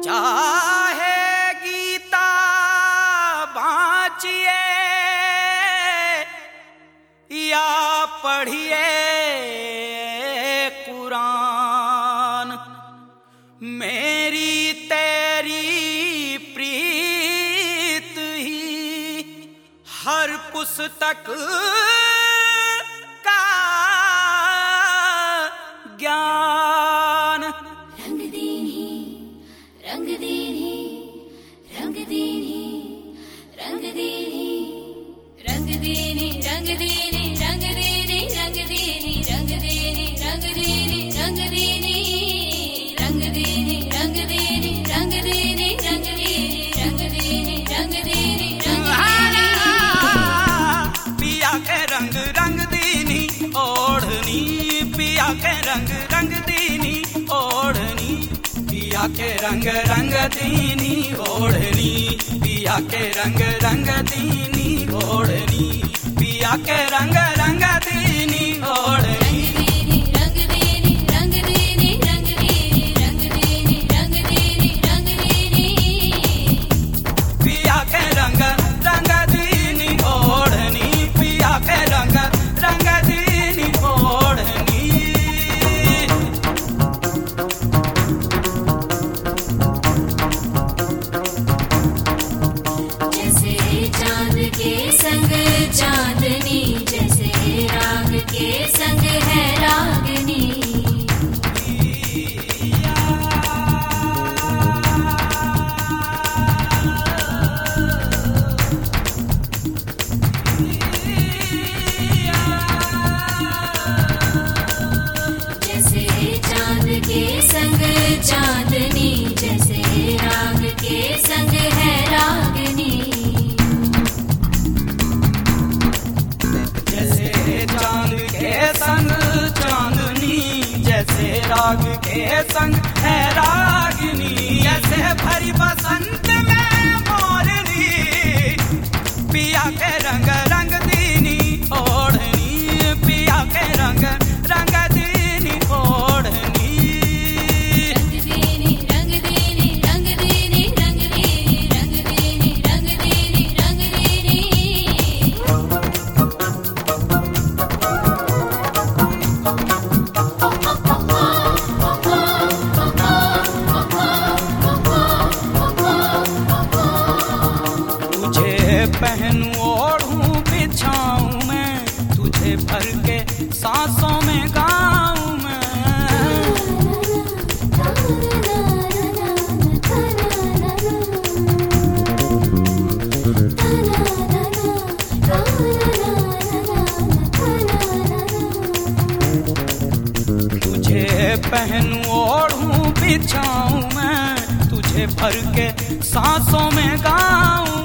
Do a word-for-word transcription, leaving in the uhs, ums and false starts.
चाहे गीता बाँचिए या पढ़िए कुरान, मेरी तेरी प्रीत ही हर पुस्तक का ज्ञान। रंग दीनी रंग दीनी रंग दीनी रंग दीनी रंग दीनी रंग दीनी रंग दीनी रंग दीनी रंग दीनी रंग दीनी रंग दीनी रंग दीनी रंग दीनी रंग दीनी रंग दीनी रंग दीनी रंग दीनी रंग पिया के रंग रंग दीनी ओढ़नी, पिया के रंग रंग दीनी ओढ़नी, पिया के रंग रंग दीनी ओढ़नी, पिया के रंग रंग दीनी ओढ़नी, पिया के रंग रंग दीनी ओढ़नी। रंग दीनी रंग दीनी रंग दीनी रंग दीनी रंग दीनी रंग दीनी पिया के रंग रंग दीनी ओढ़नी, पिया के रंग रंग दीनी ओढ़नी। जैसे चांद के संग चांदनी, जैसे राग के संग है रागनी। जैसे चांद के संग चांदनी, जैसे राग के संग है रागनी। जैसे चांद के संग चांदनी, जैसे राग के संग है रागनी, जैसे भरी बसंत में मोरनी, पिया के रंग रंग दीनी ओढ़नी, पिया के रंग रंग दीनी ओढ़नी। रंग दीनी रंग दीनी रंग दीनी रंग दीनी रंग दीनी रंग दीनी रंग दीनी तुझे पहनूं ओढ़ूं बिछाऊं मैं, तुझे भर के सांसों में गाऊं मैं। तुझे पहनूं ओढ़ूं बिछाऊं मैं, तुझे भर के सांसों में गाऊं